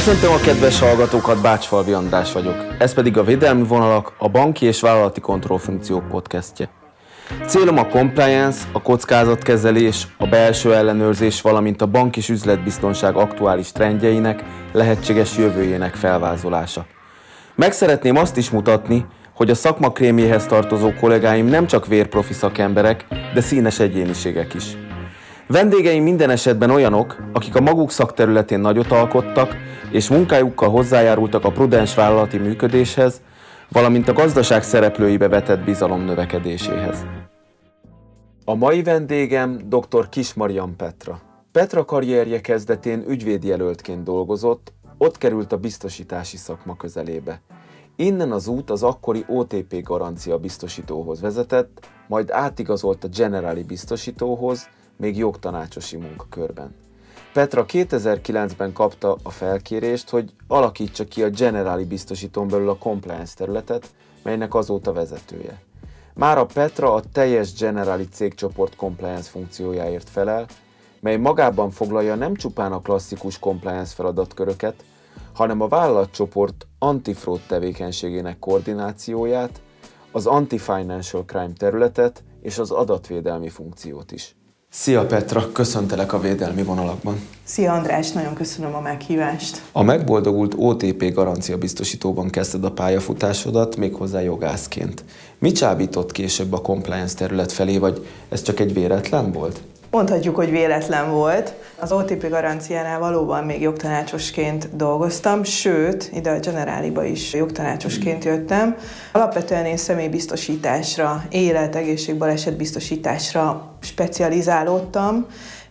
Köszöntöm a kedves hallgatókat, Bácsfalvi András vagyok. Ez pedig a Védelmi Vonalak, a Banki és Vállalati Kontrollfunkciók podcastje. Célom a compliance, a kockázatkezelés, a belső ellenőrzés, valamint a bank és üzletbiztonság aktuális trendjeinek, lehetséges jövőjének felvázolása. Meg szeretném azt is mutatni, hogy a szakma krémjéhez tartozó kollégáim nem csak vérprofi szakemberek, de színes egyéniségek is. Vendégeim minden esetben olyanok, akik a maguk szakterületén nagyot alkottak, és munkájukkal hozzájárultak a prudens vállalati működéshez, valamint a gazdaság szereplőibe vetett bizalom növekedéséhez. A mai vendégem dr. Kismarian Petra. Petra karrierje kezdetén ügyvédjelöltként dolgozott, ott került a biztosítási szakma közelébe. Innen az út az akkori OTP garancia biztosítóhoz vezetett, majd átigazolt a Generali biztosítóhoz, még jogtanácsosi munkakörben. Petra 2009-ben kapta a felkérést, hogy alakítsa ki a Generali biztosítón belül a compliance területet, melynek azóta vezetője. Mára Petra a teljes Generali cégcsoport compliance funkciójáért felel, mely magában foglalja nem csupán a klasszikus compliance feladatköröket, hanem a vállalatcsoport anti-fraud tevékenységének koordinációját, az anti-financial crime területet és az adatvédelmi funkciót is. Szia Petra, köszöntelek a Védelmi Vonalakban. Szia András, nagyon köszönöm a meghívást. A megboldogult OTP garancia biztosítóban kezdted a pályafutásodat, méghozzá jogászként. Mi csábított később a compliance terület felé, vagy ez csak egy véletlen volt? Mondhatjuk, hogy véletlen volt. Az OTP garanciánál valóban még jogtanácsosként dolgoztam, sőt, ide a Generáliba is jogtanácsosként jöttem. Alapvetően én személybiztosításra, balesetbiztosításra specializálódtam,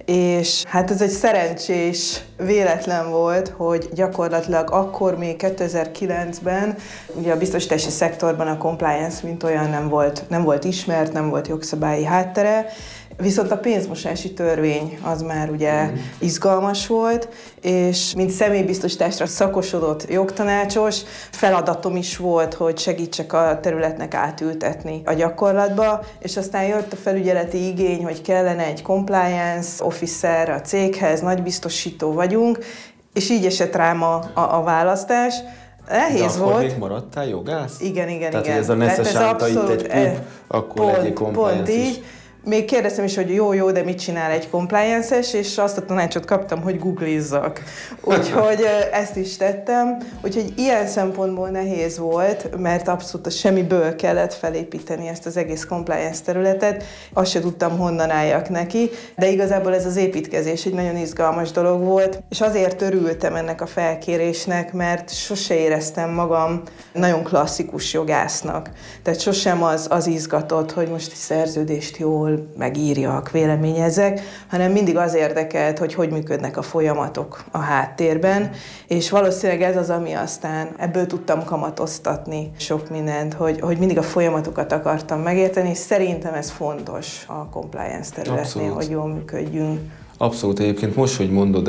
és hát ez egy szerencsés véletlen volt, hogy gyakorlatilag akkor még 2009-ben ugye a biztosítási szektorban a compliance mint olyan nem volt ismert, nem volt jogszabályi háttere, viszont a pénzmosási törvény az már ugye izgalmas volt, és mint személybiztosításra szakosodott jogtanácsos, feladatom is volt, hogy segítsek a területnek átültetni a gyakorlatba, és aztán jött a felügyeleti igény, hogy kellene egy compliance officer a céghez, nagy biztosító vagyunk, és így esett rám a választás. Nehéz volt. Akkor még maradtál jogász? Igen. Tehát, hogy ez a Nesze Sánta itt egy pub, akkor legyél compliance is. Így. Még kérdeztem is, hogy jó, de mit csinál egy compliance-es, és azt a tanácsot kaptam, hogy googlizzak. Úgyhogy ezt is tettem. Úgyhogy ilyen szempontból nehéz volt, mert abszolút semmiből kellett felépíteni ezt az egész compliance területet. Azt se tudtam, honnan álljak neki, de igazából ez az építkezés egy nagyon izgalmas dolog volt, és azért örültem ennek a felkérésnek, mert sose éreztem magam nagyon klasszikus jogásznak. Tehát sosem az izgatott, hogy most egy szerződést jól megírjak, véleményezzek, hanem mindig az érdekelt, hogy működnek a folyamatok a háttérben, és valószínűleg ez az, ami aztán ebből tudtam kamatoztatni sok mindent, hogy mindig a folyamatokat akartam megérteni, és szerintem ez fontos a compliance területnél, hogy jól működjünk. Abszolút, egyébként most, hogy mondod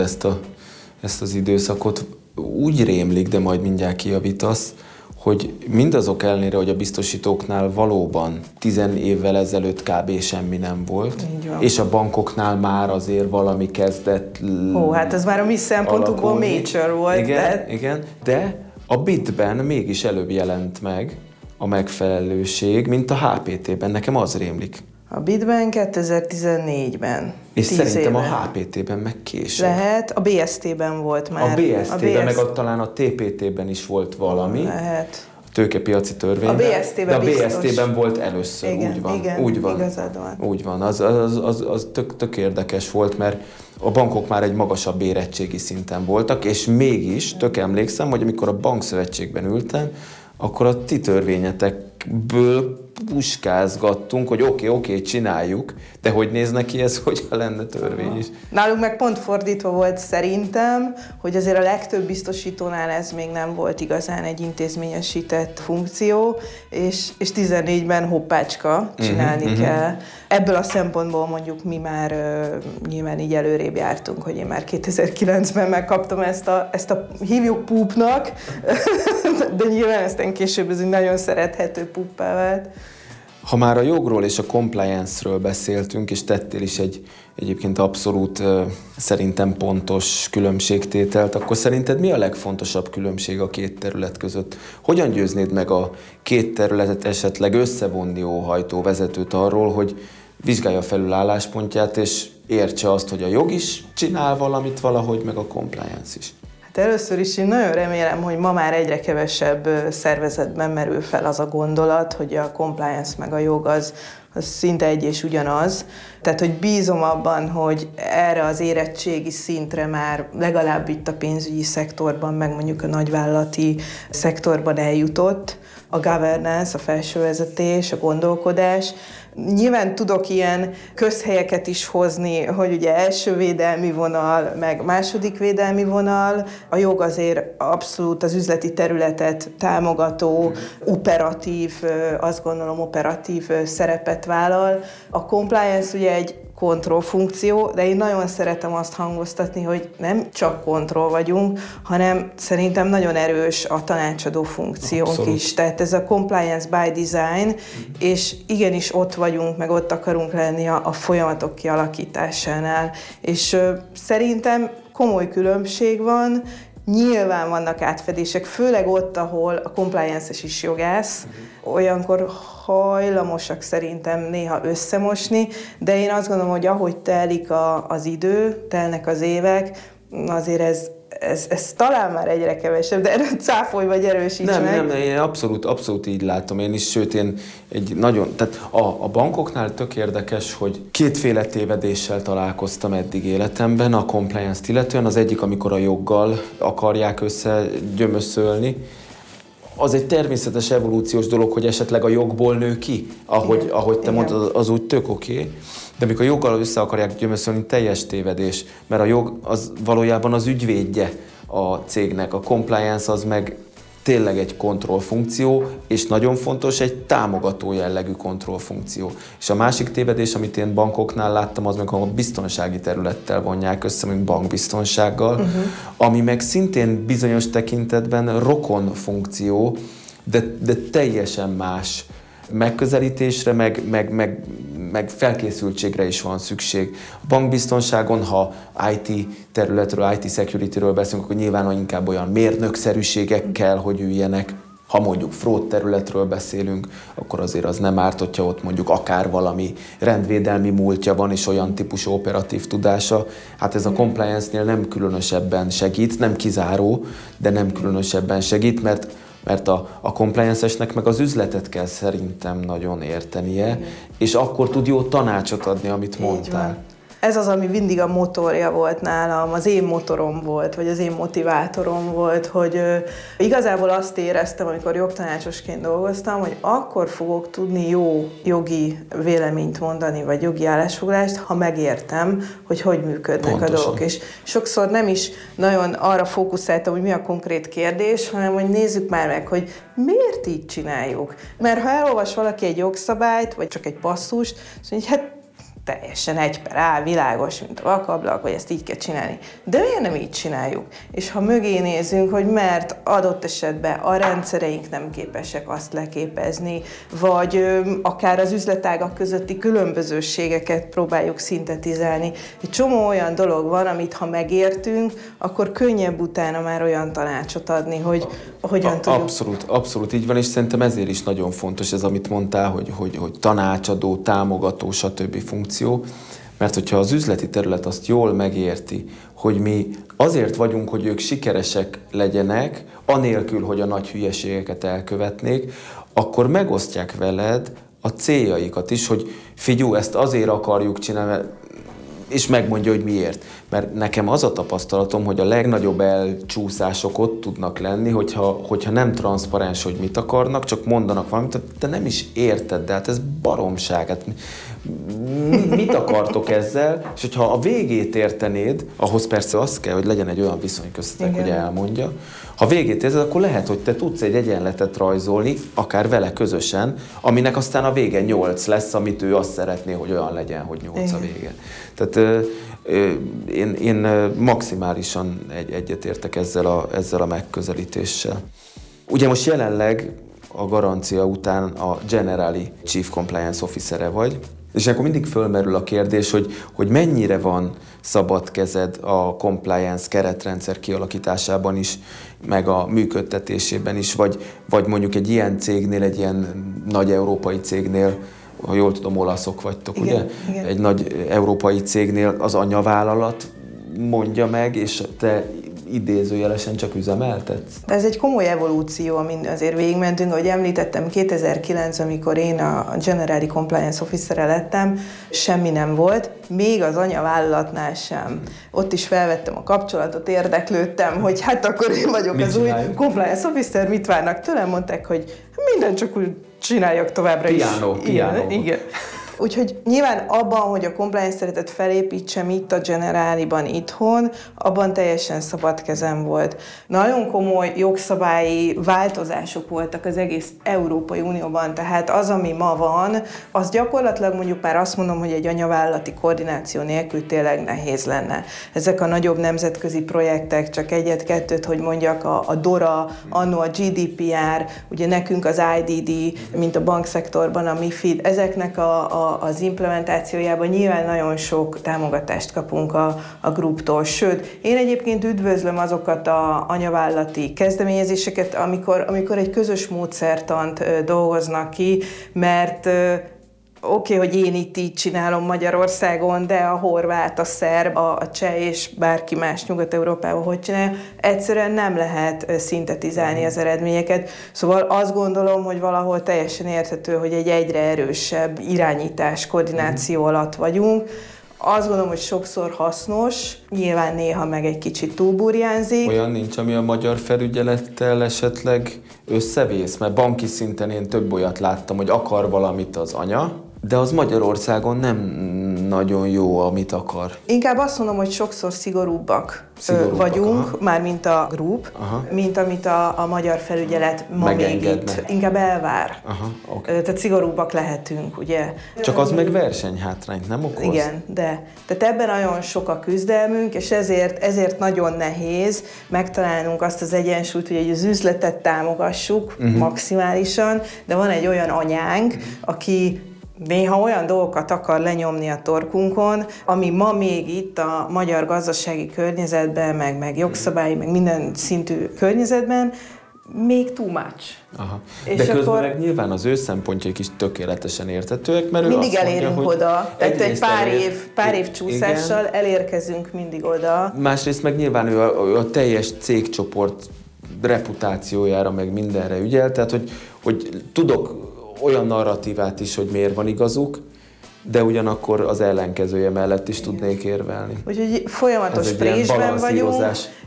ezt az időszakot, úgy rémlik, de majd mindjárt kijavítasz, hogy mindazok ellenére, hogy a biztosítóknál valóban 10 évvel ezelőtt kb. Semmi nem volt, és a bankoknál már azért valami kezdett hát ez már a mi szempontunkból major volt. Igen, de a BIT-ben mégis előbb jelent meg a megfelelőség, mint a HPT-ben. Nekem az rémlik. A BIT-ben 2014-ben. És szerintem éve. A HPT-ben meg később. Lehet, a BST-ben volt már. A BST-ben, meg talán a TPT-ben is volt valami. Lehet. A tőkepiaci törvényben. A BST-ben de a BST-ben volt először, igen, úgy van. Igazad van. Úgy van, az tök érdekes volt, mert a bankok már egy magasabb érettségi szinten voltak, és mégis tök emlékszem, hogy amikor a bankszövetségben ültem, akkor a ti törvényetekből puskázgattunk, hogy oké, csináljuk, de hogy néz neki ez, hogyha lenne törvény is? Nálunk meg pont fordítva volt szerintem, hogy azért a legtöbb biztosítónál ez még nem volt igazán egy intézményesített funkció, és 14-ben hoppácska csinálni kell. Ebből a szempontból mondjuk mi már nyilván így előrébb jártunk, hogy én már 2009-ben megkaptam ezt a hívjuk púpnak, de nyilván aztán később ez egy nagyon szerethető puppá vált. Ha már a jogról és a compliance-ről beszéltünk, és tettél is egy egyébként abszolút szerintem pontos különbségtételt, akkor szerinted mi a legfontosabb különbség a két terület között? Hogyan győznéd meg a két területet esetleg összevonni óhajtó vezetőt arról, hogy vizsgálja felül álláspontját, és értse azt, hogy a jog is csinál valamit valahogy, meg a compliance is? Először is én nagyon remélem, hogy ma már egyre kevesebb szervezetben merül fel az a gondolat, hogy a compliance meg a jog az szinte egy és ugyanaz. Tehát, hogy bízom abban, hogy erre az érettségi szintre már legalább itt a pénzügyi szektorban, meg mondjuk a nagyvállalati szektorban eljutott a governance, a felsővezetés, a gondolkodás. Nyilván tudok ilyen közhelyeket is hozni, hogy ugye első védelmi vonal, meg második védelmi vonal. A jog azért abszolút az üzleti területet támogató, operatív, azt gondolom operatív szerepet vállal. A compliance ugye egy kontrollfunkció, de én nagyon szeretem azt hangoztatni, hogy nem csak kontroll vagyunk, hanem szerintem nagyon erős a tanácsadó funkciónk Abszolút. Is. Tehát ez a compliance by design, és igenis ott vagyunk, meg ott akarunk lenni a folyamatok kialakításánál. És szerintem komoly különbség van, nyilván vannak átfedések, főleg ott, ahol a compliance-es is jogász, olyankor hajlamosak szerintem néha összemosni, de én azt gondolom, hogy ahogy telik az idő, telnek az évek, azért ez talán már egyre kevesebb, de erről cáfolj vagy erősíts meg. Nem, én abszolút így látom én is, sőt én tehát a bankoknál tök érdekes, hogy kétféle tévedéssel találkoztam eddig életemben a compliance-t illetően. Az egyik, amikor a joggal akarják összegyömöszölni. Az egy természetes evolúciós dolog, hogy esetleg a jogból nő ki, ahogy te mondtad, az úgy tök oké. De amikor a joggal össze akarják gyömöszölni, teljes tévedés, mert a jog az valójában az ügyvédje a cégnek, a compliance az meg tényleg egy kontrollfunkció, és nagyon fontos, egy támogató jellegű kontrollfunkció. És a másik tévedés, amit én bankoknál láttam, az meg a biztonsági területtel vonják össze, mint bankbiztonsággal, ami meg szintén bizonyos tekintetben rokon funkció, de teljesen más megközelítésre, meg felkészültségre is van szükség. A bankbiztonságon, ha IT területről, IT security-ről beszélünk, akkor nyilván inkább olyan mérnökszerűségek kell, hogy üljenek. Ha mondjuk fraud területről beszélünk, akkor azért az nem árt, hogyha ott mondjuk akár valami rendvédelmi múltja van, és olyan típusú operatív tudása. Hát ez a compliance-nél nem különösebben segít, nem kizáró, de nem különösebben segít, mert a compliance-esnek meg az üzletet kell szerintem nagyon értenie, és akkor tud jó tanácsot adni, amit mondtál. Ez az, ami mindig a motorja volt nálam, az én motorom volt, vagy az én motivátorom volt, hogy igazából azt éreztem, amikor jogtanácsosként dolgoztam, hogy akkor fogok tudni jó jogi véleményt mondani, vagy jogi állásfoglalást, ha megértem, hogy működnek Pontosan. A dolgok. És sokszor nem is nagyon arra fókuszáltam, hogy mi a konkrét kérdés, hanem hogy nézzük már meg, hogy miért így csináljuk. Mert ha elolvas valaki egy jogszabályt, vagy csak egy passzust, azt mondja, hogy hát teljesen 1/A, világos, mint a vakablak, hogy ezt így kell csinálni. De miért nem így csináljuk? És ha mögé nézünk, hogy mert adott esetben a rendszereink nem képesek azt leképezni, vagy akár az üzletágak közötti különbözőségeket próbáljuk szintetizálni. Egy csomó olyan dolog van, amit ha megértünk, akkor könnyebb utána már olyan tanácsot adni, hogy hogyan tudjuk. Abszolút így van, és szerintem ezért is nagyon fontos ez, amit mondtál, hogy tanácsadó, támogató, stb. Funkció. Mert hogyha az üzleti terület azt jól megérti, hogy mi azért vagyunk, hogy ők sikeresek legyenek, anélkül, hogy a nagy hülyeségeket elkövetnék, akkor megosztják veled a céljaikat is, hogy figyelj, ezt azért akarjuk csinálni, és megmondja, hogy miért. Mert nekem az a tapasztalatom, hogy a legnagyobb elcsúszások ott tudnak lenni, hogyha nem transzparens, hogy mit akarnak, csak mondanak valamit, te nem is érted, de hát ez baromság. Hát mit akartok ezzel? És hogyha a végét értenéd, ahhoz persze az kell, hogy legyen egy olyan viszony köztetek, hogy elmondja. Ha végét érzed, akkor lehet, hogy te tudsz egy egyenletet rajzolni, akár vele közösen, aminek aztán a vége 8 lesz, amit ő azt szeretné, hogy olyan legyen, hogy 8 a vége. Tehát én maximálisan egyetértek ezzel a megközelítéssel. Ugye most jelenleg a garancia után a Generali Chief Compliance Officer-e vagy. És akkor mindig fölmerül a kérdés, hogy mennyire van szabad kezed a compliance keretrendszer kialakításában is, meg a működtetésében is, vagy mondjuk egy ilyen cégnél, egy ilyen nagy európai cégnél, ha jól tudom, olaszok vagytok, igen, ugye? Igen. Egy nagy európai cégnél az anyavállalat mondja meg, és te idézőjelesen csak üzemeltetsz? Ez egy komoly evolúció, amin azért végigmentünk. Ahogy említettem, 2009, amikor én a General Compliance Officer-e lettem, semmi nem volt, még az anyavállalatnál sem. Ott is felvettem a kapcsolatot, érdeklődtem, hogy hát akkor én vagyok az új Compliance Officer, mit várnak tőlem? Mondták, hogy minden csak úgy csináljak továbbra is. Piano. Igen. Úgyhogy nyilván abban, hogy a compliance területet felépítsem itt a Generáliban itthon, abban teljesen szabad kezem volt. Nagyon komoly jogszabályi változások voltak az egész Európai Unióban, tehát az, ami ma van, az gyakorlatilag mondjuk már azt mondom, hogy egy anyavállalati koordináció nélkül tényleg nehéz lenne. Ezek a nagyobb nemzetközi projektek, csak egyet-kettőt, hogy mondjak, a DORA, anno a GDPR, ugye nekünk az IDD, mint a bankszektorban a MiFID, ezeknek az implementációjában nyilván nagyon sok támogatást kapunk a gruptól. Sőt, én egyébként üdvözlöm azokat az anyavállalati kezdeményezéseket, amikor egy közös módszertant dolgoznak ki, mert oké, hogy én itt így csinálom Magyarországon, de a horvát, a szerb, a cseh és bárki más Nyugat-Európában hogy csinálja, egyszerűen nem lehet szintetizálni az eredményeket. Szóval azt gondolom, hogy valahol teljesen érthető, hogy egy egyre erősebb irányítás, koordináció alatt vagyunk. Azt gondolom, hogy sokszor hasznos, nyilván néha meg egy kicsit túlburjánzik. Olyan nincs, ami a magyar felügyelettel esetleg összevész? Mert banki szinten én több olyat láttam, hogy akar valamit az anya, de az Magyarországon nem nagyon jó, amit akar. Inkább azt mondom, hogy sokszor szigorúbbak vagyunk, már mint a group, mint amit a magyar felügyelet ma még itt inkább elvár. Okay. Tehát szigorúbbak lehetünk, ugye. Csak az meg versenyhátrányt nem okoz? Igen, de. Tehát ebben nagyon sok a küzdelmünk, és ezért nagyon nehéz megtalálnunk azt az egyensúlyt, hogy az üzletet támogassuk maximálisan, de van egy olyan anyánk, aki néha olyan dolgokat akar lenyomni a torkunkon, ami ma még itt a magyar gazdasági környezetben, meg jogszabályi, meg minden szintű környezetben még too much. Aha. De közben meg nyilván az ő szempontjaik is tökéletesen érthetőek, mert mindig ő azt elérünk mondja, oda. Tehát egy pár év csúszással igen. Elérkezünk mindig oda. Másrészt meg nyilván ő a teljes cégcsoport reputációjára, meg mindenre ügyel, tehát hogy tudok olyan narratívát is, hogy miért van igazuk, de ugyanakkor az ellenkezője mellett is tudnék érvelni. Úgyhogy folyamatos présben vagyunk,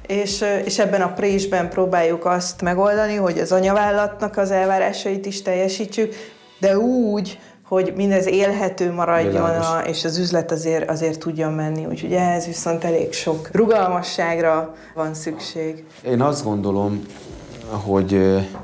és ebben a présben próbáljuk azt megoldani, hogy az anyavállalatnak az elvárásait is teljesítsük, de úgy, hogy mindez élhető maradjon, és az üzlet azért tudjon menni. Úgyhogy ehhez viszont elég sok rugalmasságra van szükség. Én azt gondolom, hogy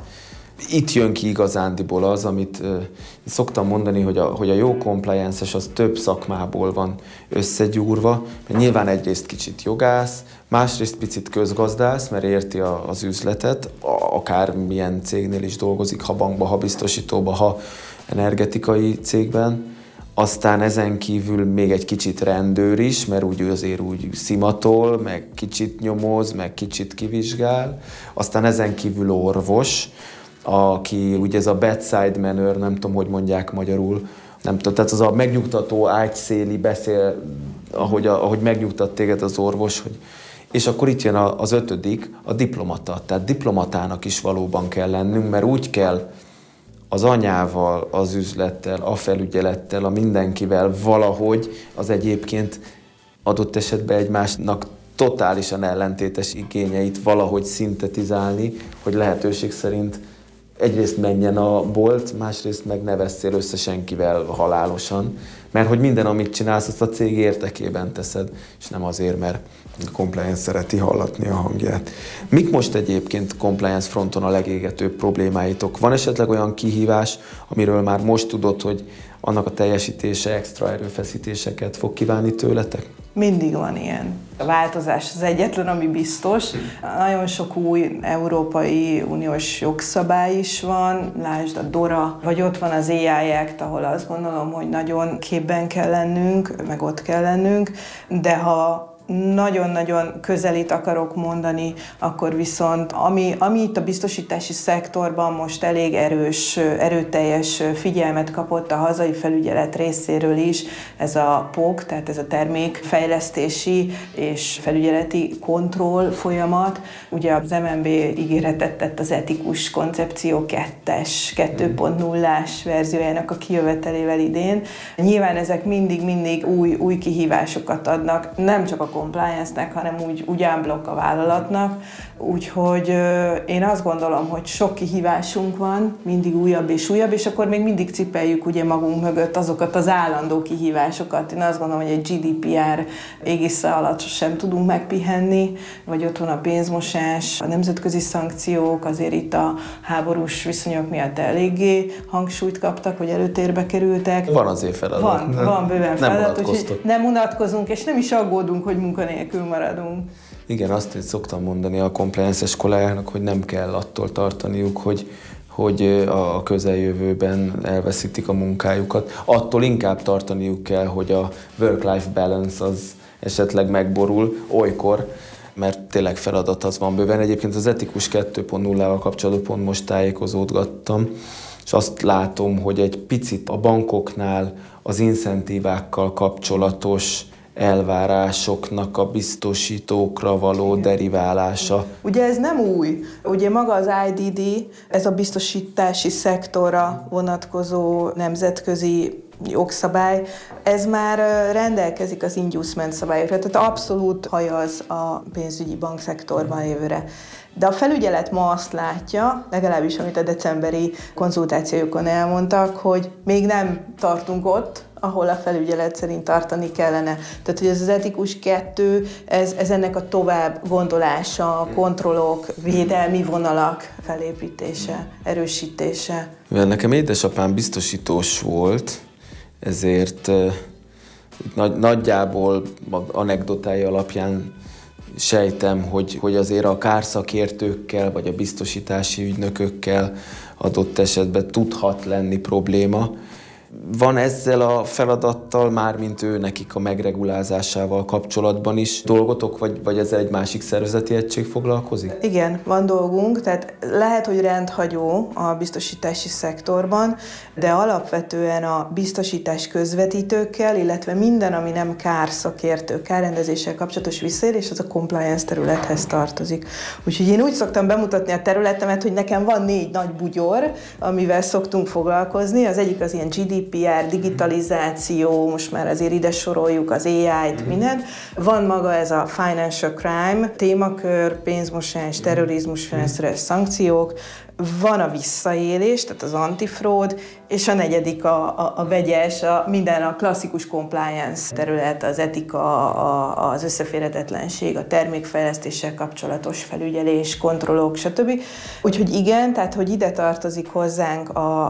itt jön ki igazándiból az, amit szoktam mondani, hogy a jó compliance-es az több szakmából van összegyúrva. Nyilván egyrészt kicsit jogász, másrészt picit közgazdász, mert érti az üzletet, akár milyen cégnél is dolgozik, ha bankba, ha biztosítóba, ha energetikai cégben. Aztán ezen kívül még egy kicsit rendőr is, mert azért úgy szimatol, meg kicsit nyomoz, meg kicsit kivizsgál. Aztán ezen kívül orvos, aki ugye ez a bedside manner, nem tudom, hogy mondják magyarul, nem tudom, tehát az a megnyugtató ágyszéli beszél, ahogy megnyugtat téged az orvos, és akkor itt jön az ötödik, a diplomata. Tehát diplomatának is valóban kell lennünk, mert úgy kell az anyával, az üzlettel, a felügyelettel, a mindenkivel valahogy az egyébként adott esetben egymásnak totálisan ellentétes igényeit valahogy szintetizálni, hogy lehetőség szerint egyrészt menjen a bolt, másrészt meg ne vesszél össze senkivel halálosan, mert hogy minden, amit csinálsz, azt a cég érdekében teszed, és nem azért, mert a compliance szereti hallatni a hangját. Mik most egyébként compliance fronton a legégetőbb problémáitok? Van esetleg olyan kihívás, amiről már most tudod, hogy annak a teljesítése extra erőfeszítéseket fog kívánni tőletek? Mindig van ilyen. A változás az egyetlen, ami biztos. Nagyon sok új Európai Uniós jogszabály is van, lásd a DORA, vagy ott van az AI Act, ahol azt gondolom, hogy nagyon képben kell lennünk, meg ott kell lennünk, de ha nagyon-nagyon közelít akarok mondani, akkor viszont ami itt a biztosítási szektorban most elég erőteljes figyelmet kapott a hazai felügyelet részéről is, ez a POC, tehát ez a termékfejlesztési és felügyeleti kontroll folyamat. Ugye az MNB ígéretet tett az etikus koncepció 2.0-ás verziójának a kijövetelével idén. Nyilván ezek mindig új kihívásokat adnak, nem csak a compliance-nek, hanem úgy unblock a vállalatnak. Úgyhogy én azt gondolom, hogy sok kihívásunk van, mindig újabb, és akkor még mindig cipeljük ugye magunk mögött azokat az állandó kihívásokat. Én azt gondolom, hogy egy GDPR égisze alatt sem tudunk megpihenni, vagy ott van a pénzmosás, a nemzetközi szankciók, azért itt a háborús viszonyok miatt eléggé hangsúlyt kaptak, vagy előtérbe kerültek. Van azért feladat. Van bőven feladat, úgyhogy nem unatkozunk, és nem is aggódunk, hogy munkanélkül maradunk. Igen, azt szoktam mondani a compliance-es kollégáknak, hogy nem kell attól tartaniuk, hogy a közeljövőben elveszítik a munkájukat. Attól inkább tartaniuk kell, hogy a work-life balance az esetleg megborul olykor, mert tényleg feladat az van bőven. Egyébként az etikus 2.0-val kapcsolatban pont most tájékozódgattam, és azt látom, hogy egy picit a bankoknál az incentívákkal kapcsolatos elvárásoknak a biztosítókra való deriválása. Ugye ez nem új. Ugye maga az IDD, ez a biztosítási szektorra vonatkozó nemzetközi jogszabály, ez már rendelkezik az inducement szabályokra, tehát abszolút hajaz a pénzügyi bankszektorban jövőre. De a felügyelet ma azt látja, legalábbis amit a decemberi konzultációkon elmondtak, hogy még nem tartunk ott, ahol a felügyelet szerint tartani kellene. Tehát, hogy ez az etikus 2, ez ennek a tovább gondolása, kontrollok, védelmi vonalak felépítése, erősítése. Mivel nekem édesapám biztosítós volt, ezért nagyjából anekdotái alapján sejtem, hogy azért a kárszakértőkkel vagy a biztosítási ügynökökkel adott esetben tudhat lenni probléma. Van ezzel a feladattal, mármint ő nekik a megregulázásával kapcsolatban is dolgotok, vagy ezzel egy másik szervezeti egység foglalkozik? Igen, van dolgunk, tehát lehet, hogy rendhagyó a biztosítási szektorban, de alapvetően a biztosítás közvetítőkkel, illetve minden, ami nem kárszakértő, kárrendezéssel kapcsolatos visszaélés, az a compliance területhez tartozik. Úgyhogy én úgy szoktam bemutatni a területemet, hogy nekem van 4 nagy bugyor, amivel szoktunk foglalkozni. Az egyik az ilyen GDPR, digitalizáció, most már azért ide soroljuk az AI-t, mindent. Van maga ez a financial crime témakör, pénzmosás, terrorizmus, finanszírozás, szankciók, van a visszaélés, tehát az antifraud, és a negyedik a vegyes, minden a klasszikus compliance terület, az etika, az összeférhetetlenség, a termékfejlesztéssel kapcsolatos felügyelés, kontrollok, stb. Úgyhogy igen, tehát hogy ide tartozik hozzánk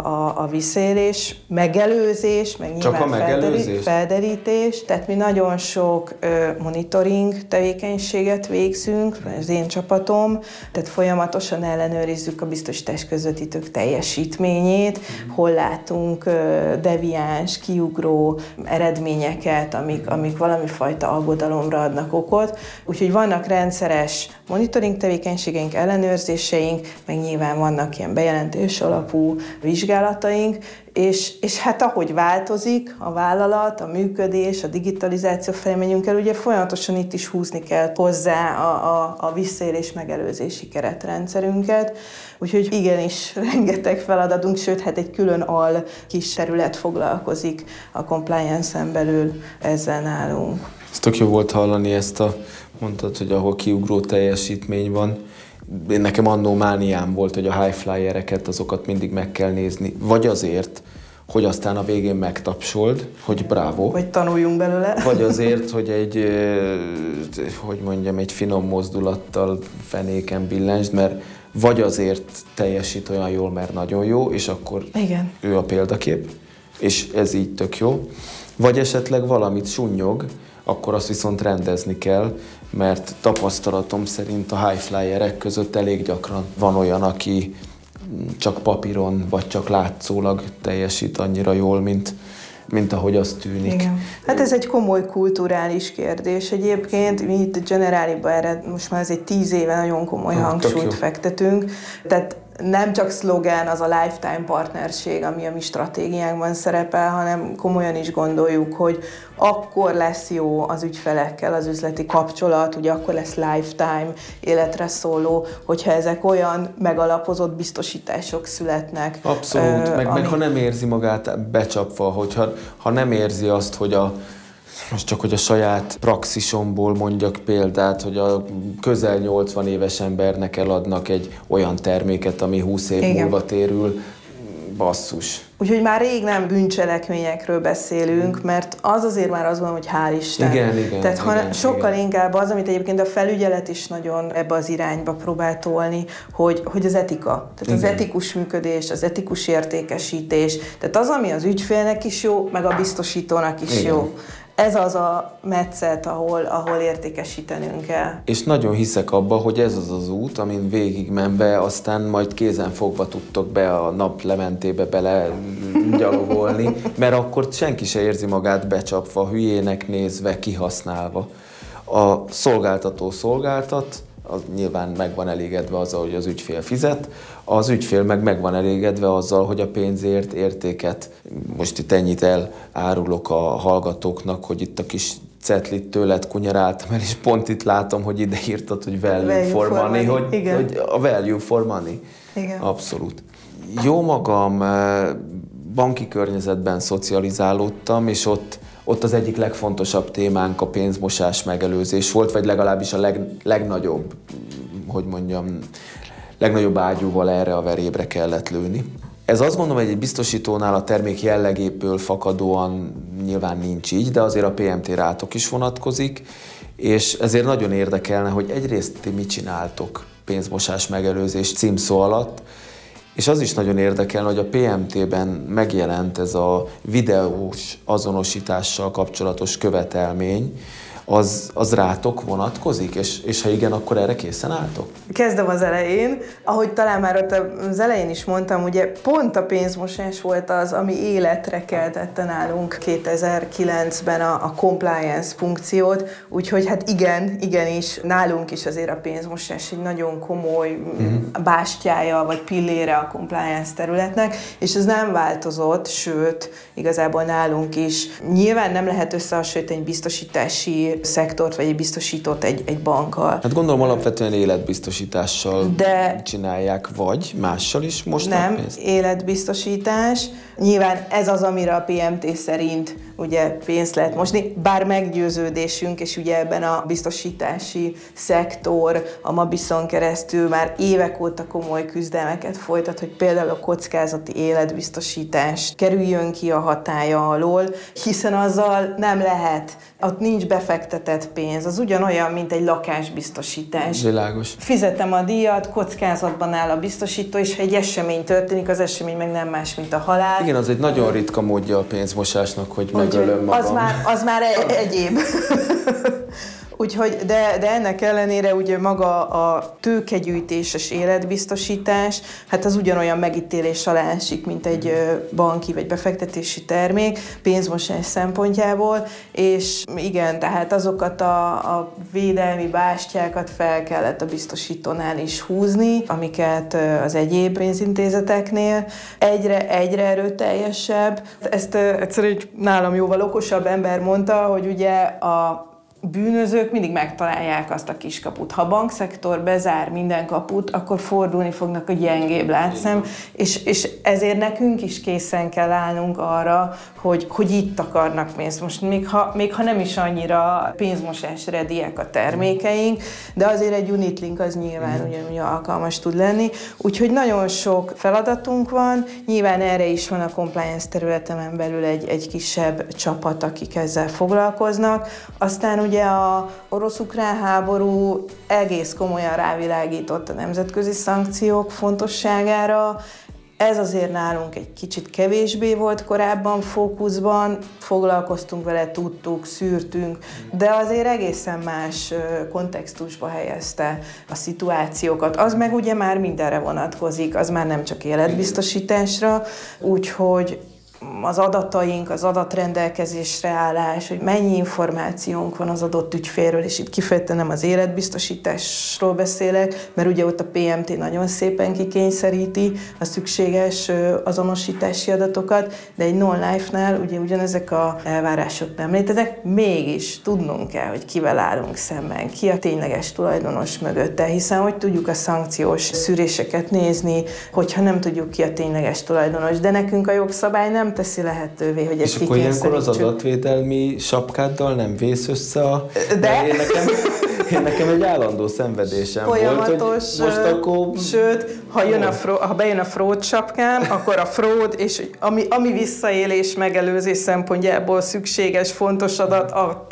a visszaélés, megelőzés, meg nyilván felderítés, tehát mi nagyon sok monitoring tevékenységet végzünk, az én csapatom, tehát folyamatosan ellenőrizzük a biztosítás közvetítők teljesítményét, hol látunk deviáns, kiugró eredményeket, amik valami fajta aggodalomra adnak okot. Úgyhogy vannak rendszeres monitoring tevékenységeink, ellenőrzéseink, meg nyilván vannak ilyen bejelentés alapú vizsgálataink, és hát ahogy változik a vállalat, a működés, a digitalizáció felé menjünk el, ugye folyamatosan itt is húzni kell hozzá a visszaélés megelőzési keretrendszerünket. Úgyhogy igenis rengeteg feladatunk, sőt, hát egy külön kis terület foglalkozik a compliance-en belül, ezzel nálunk. Ez tök jó volt hallani mondtad, hogy ahol kiugró teljesítmény van. Nekem annó mániám volt, hogy a high flyereket, azokat mindig meg kell nézni. Vagy azért, hogy aztán a végén megtapsold, hogy bravo. Vagy tanuljunk belőle. Vagy azért, hogy egy finom mozdulattal fenéken billensd, mert vagy azért teljesít olyan jól, mert nagyon jó, és akkor igen, ő a példakép, és ez így tök jó. Vagy esetleg valamit sunnyog, akkor azt viszont rendezni kell, mert tapasztalatom szerint a highflyerek között elég gyakran van olyan, aki csak papíron, vagy csak látszólag teljesít annyira jól, mint ahogy az tűnik. Igen. Hát ez egy komoly kulturális kérdés. Egyébként mi itt Generáliban erre most már ez egy 10 éve nagyon komoly hangsúlyt fektetünk. Tehát nem csak szlogán az a lifetime partnerség, ami a mi stratégiánkban szerepel, hanem komolyan is gondoljuk, hogy akkor lesz jó az ügyfelekkel az üzleti kapcsolat, ugye akkor lesz lifetime, életre szóló, hogyha ezek olyan megalapozott biztosítások születnek. Abszolút, meg ha nem érzi magát becsapva, ha nem érzi azt, hogy most csak, hogy a saját praxisomból mondjak példát, hogy a közel 80 éves embernek eladnak egy olyan terméket, ami 20 év múlva térül, basszus. Úgyhogy már rég nem bűncselekményekről beszélünk, mert az azért már azt mondom, hogy hál' Isten. Igen. Tehát sokkal inkább az, amit egyébként a felügyelet is nagyon ebbe az irányba próbál tolni, hogy az etika. Tehát az etikus működés, az etikus értékesítés. Tehát az, ami az ügyfélnek is jó, meg a biztosítónak is jó. Ez az a metszet, ahol értékesítenünk kell. És nagyon hiszek abba, hogy ez az út, amin végigmenve aztán majd kézenfogva tudtok be a naplementébe bele gyalogolni, mert akkor senki se érzi magát becsapva, hülyének nézve, kihasználva. A szolgáltató szolgáltat, az nyilván meg van elégedve azzal, hogy az ügyfél fizet, az ügyfél meg van elégedve azzal, hogy a pénzért értéket, most itt ennyit elárulok a hallgatóknak, hogy itt a kis cetlit tőled kunyeráltam el, és pont itt látom, hogy ide írtad, hogy value for money, hogy a value for money. Igen. Abszolút. Jó magam banki környezetben szocializálódtam, és ott az egyik legfontosabb témánk a pénzmosás megelőzés volt, vagy legalábbis a legnagyobb, legnagyobb ágyúval erre a verébre kellett lőni. Ez azt gondolom, hogy egy biztosítónál a termék jellegéből fakadóan nyilván nincs így, de azért a PMT rátok is vonatkozik, és ezért nagyon érdekelne, hogy egyrészt ti mit csináltok pénzmosás megelőzés címszó alatt, és az is nagyon érdekelne, hogy a PMT-ben megjelent ez a videós azonosítással kapcsolatos követelmény, az rátok vonatkozik, és ha igen, akkor erre készen álltok? Kezdem az elején. Ahogy talán már ott az elején is mondtam, ugye pont a pénzmosás volt az, ami életre keltette nálunk 2009-ben a compliance funkciót, úgyhogy hát igenis, nálunk is azért a pénzmosás egy nagyon komoly bástyája vagy pillére a compliance területnek, és ez nem változott, sőt, igazából nálunk is. Nyilván nem lehet összehasonlítani egy biztosítási szektort, vagy egy biztosítót egy bankkal. Hát gondolom alapvetően életbiztosítással csinálják, vagy mással is most nem, életbiztosítás. Nyilván ez az, amire a PMT szerint ugye pénzt lehet mosni, bár meggyőződésünk, és ugye ebben a biztosítási szektor a Mabiszon keresztül már évek óta komoly küzdelmeket folytat, hogy például a kockázati életbiztosítás kerüljön ki a hatálya alól, hiszen azzal nem lehet, ott nincs befektetett pénz, az ugyanolyan, mint egy lakásbiztosítás. Világos. Fizetem a díjat, kockázatban áll a biztosító, és ha egy esemény történik, az esemény meg nem más, mint a halál. Igen, az egy nagyon ritka módja a pénzmosásnak, hogy megölöm magam. Az már egyéb. Úgyhogy, de ennek ellenére ugye maga a tőkegyűjtéses életbiztosítás, hát az ugyanolyan megítélés alá esik, mint egy banki vagy befektetési termék pénzmosás szempontjából, és igen, tehát azokat a védelmi bástyákat fel kellett a biztosítónál is húzni, amiket az egyéb pénzintézeteknél egyre erőteljesebb. Ezt egyszerűen nálam jóval okosabb ember mondta, hogy ugye a bűnözők mindig megtalálják azt a kiskaput. Ha a bankszektor bezár minden kaput, akkor fordulni fognak a gyengébb látszem, és ezért nekünk is készen kell állnunk arra, hogy itt akarnak pénzt. Most még ha nem is annyira pénzmosás rediek a termékeink, de azért egy unitlink az nyilván ugyanúgy alkalmas tud lenni. Úgyhogy nagyon sok feladatunk van, nyilván erre is van a compliance területemen belül egy kisebb csapat, akik ezzel foglalkoznak. Aztán ugye a orosz-ukrán háború egész komolyan rávilágított a nemzetközi szankciók fontosságára. Ez azért nálunk egy kicsit kevésbé volt korábban fókuszban, foglalkoztunk vele, tudtuk, szűrtünk, de azért egészen más kontextusba helyezte a szituációkat. Az meg ugye már mindenre vonatkozik, az már nem csak életbiztosításra, úgyhogy az adataink, az adatrendelkezésre állás, hogy mennyi információnk van az adott ügyfélről, és itt kifejezetten nem az életbiztosításról beszélek, mert ugye ott a PMT nagyon szépen kikényszeríti a szükséges azonosítási adatokat, de egy non-life-nál ugye ugyanezek a elvárások nem léteznek, mégis tudnunk kell, hogy kivel állunk szemben, ki a tényleges tulajdonos mögötte, hiszen hogy tudjuk a szankciós szűréseket nézni, hogyha nem tudjuk ki a tényleges tulajdonos, de nekünk a jogszabály nem teszi lehetővé, hogy ezt kikényszerítsük. És akkor ilyenkor az adatvédelmi sapkáddal nem vész össze a... De... Én nekem egy állandó szenvedésem folyamatos, volt, hogy most akkor... Sőt, ha bejön a fraud sapkám, akkor a fraud és ami visszaélés megelőzés szempontjából szükséges, fontos adat, a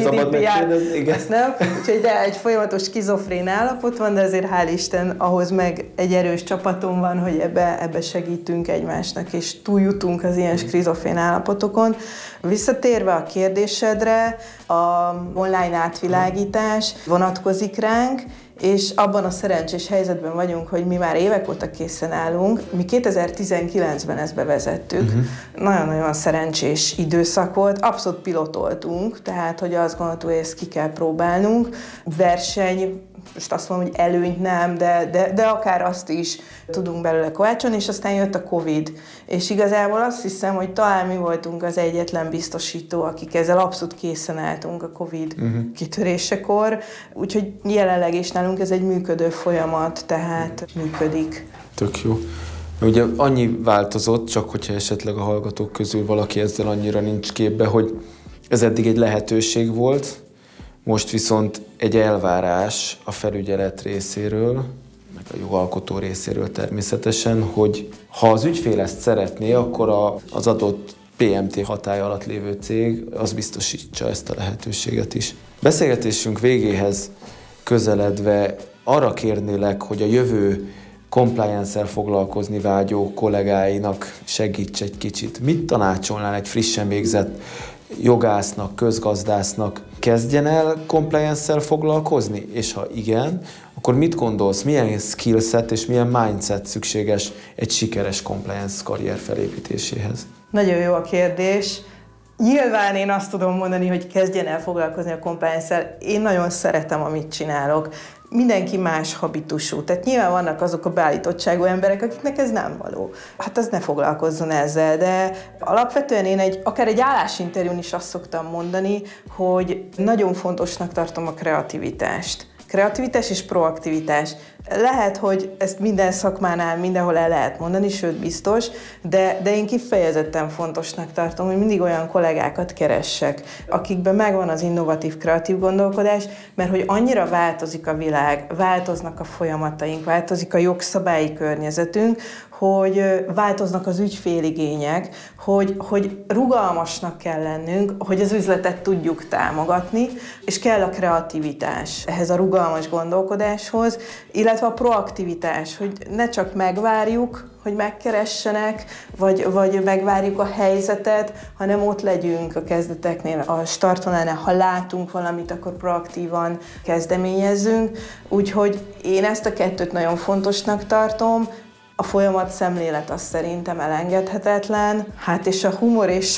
GDPR, ezt nem. Úgyhogy de egy folyamatos skizofrén állapot van, de azért hál' Isten ahhoz meg egy erős csapatom van, hogy ebbe segítünk egymásnak, és túljutunk az ilyen skizofrén állapotokon. Visszatérve a kérdésedre, a online átvilágítás vonatkozik ránk, és abban a szerencsés helyzetben vagyunk, hogy mi már évek óta készen állunk. Mi 2019-ben ezt bevezettük. Nagyon-nagyon szerencsés időszak volt. Abszolút pilotoltunk, tehát hogy azt gondoltuk, hogy ezt ki kell próbálnunk. Verseny, most azt mondom, hogy előnyt nem, de akár azt is tudunk belőle kovácsolni, és aztán jött a Covid. És igazából azt hiszem, hogy talán mi voltunk az egyetlen biztosító, akik ezzel abszolút készen álltunk a Covid kitörésekor. Úgyhogy jelenleg is nálunk ez egy működő folyamat, tehát működik. Tök jó. Ugye annyi változott, csak hogyha esetleg a hallgatók közül valaki ezzel annyira nincs képbe, hogy ez eddig egy lehetőség volt, most viszont egy elvárás a felügyelet részéről, meg a jogalkotó részéről természetesen, hogy ha az ügyfél ezt szeretné, akkor az adott PMT hatály alatt lévő cég az biztosítsa ezt a lehetőséget is. Beszélgetésünk végéhez közeledve arra kérnélek, hogy a jövő compliance-el foglalkozni vágyó kollégáinak segíts egy kicsit. Mit tanácsolnál egy frissen végzett jogásznak, közgazdásznak? Kezdjen el compliance-szel foglalkozni? És ha igen, akkor mit gondolsz, milyen skillset és milyen mindset szükséges egy sikeres compliance karrier felépítéséhez? Nagyon jó a kérdés. Nyilván én azt tudom mondani, hogy kezdjen el foglalkozni a compliance-szel. Én nagyon szeretem, amit csinálok. Mindenki más habitusú. Tehát nyilván vannak azok a beállítottságú emberek, akiknek ez nem való. Hát az ne foglalkozzon ezzel, de alapvetően én akár egy állásinterjún is azt szoktam mondani, hogy nagyon fontosnak tartom a kreativitást. Kreativitás és proaktivitás. Lehet, hogy ezt minden szakmánál mindenhol el lehet mondani, sőt biztos, de én kifejezetten fontosnak tartom, hogy mindig olyan kollégákat keressek, akikben megvan az innovatív, kreatív gondolkodás, mert hogy annyira változik a világ, változnak a folyamataink, változik a jogszabályi környezetünk, hogy változnak az ügyféligények, hogy rugalmasnak kell lennünk, hogy az üzletet tudjuk támogatni, és kell a kreativitás ehhez a rugalmas gondolkodáshoz, illetve a proaktivitás, hogy ne csak megvárjuk, hogy megkeressenek, vagy megvárjuk a helyzetet, hanem ott legyünk a kezdeteknél, a startonálnál, ha látunk valamit, akkor proaktívan kezdeményezzünk. Úgyhogy én ezt a kettőt nagyon fontosnak tartom. A folyamat szemlélet az szerintem elengedhetetlen. Hát és a humor és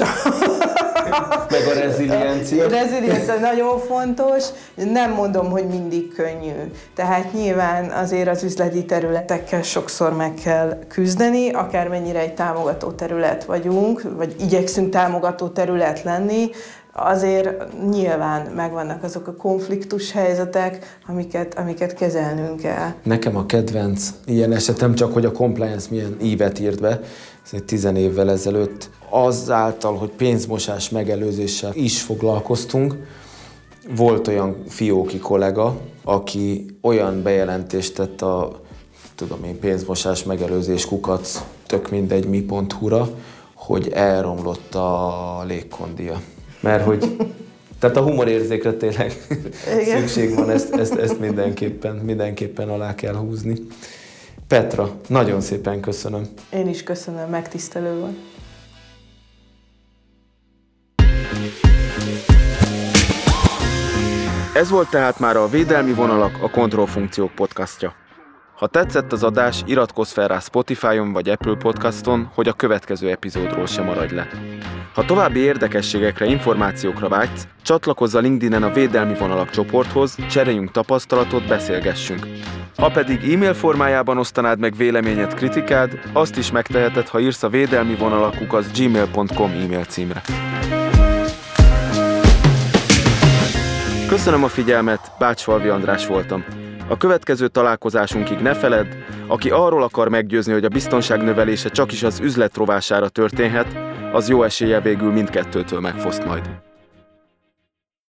meg a reziliencia. A reziliencia nagyon fontos. Nem mondom, hogy mindig könnyű. Tehát nyilván azért az üzleti területekkel sokszor meg kell küzdeni, akármennyire egy támogató terület vagyunk, vagy igyekszünk támogató terület lenni, azért nyilván megvannak azok a konfliktus helyzetek, amiket kezelnünk kell. Nekem a kedvenc ilyen esetem, csak hogy a compliance milyen ívet írt be, ez egy 10 évvel ezelőtt, azáltal, hogy pénzmosás megelőzéssel is foglalkoztunk, volt olyan fióki kollega, aki olyan bejelentést tett a pénzmosás megelőzés kukac, tök mindegy mi.hu-ra, hogy elromlott a légkondia. Mert hogy, tehát a humorérzékre tényleg szükség van, ezt mindenképpen alá kell húzni. Petra, nagyon szépen köszönöm. Én is köszönöm, megtisztelő volt. Ez volt tehát már a Védelmi Vonalak, a Kontrollfunkciók podcastja. Ha tetszett az adás, iratkozz fel rá Spotify-on vagy Apple Podcaston, hogy a következő epizódról sem maradj le. Ha további érdekességekre, információkra vágysz, csatlakozz a LinkedIn-en a Védelmi Vonalak csoporthoz, cseréljünk tapasztalatot, beszélgessünk. Ha pedig e-mail formájában osztanád meg véleményed, kritikád, azt is megteheted, ha írsz a védelmivonalak@gmail.com e-mail címre. Köszönöm a figyelmet, Bácsfalvi András voltam. A következő találkozásunkig ne feledd, aki arról akar meggyőzni, hogy a biztonság növelése csakis az üzlet rovására történhet, az jó eséllyel végül mindkettőtől megfoszt majd.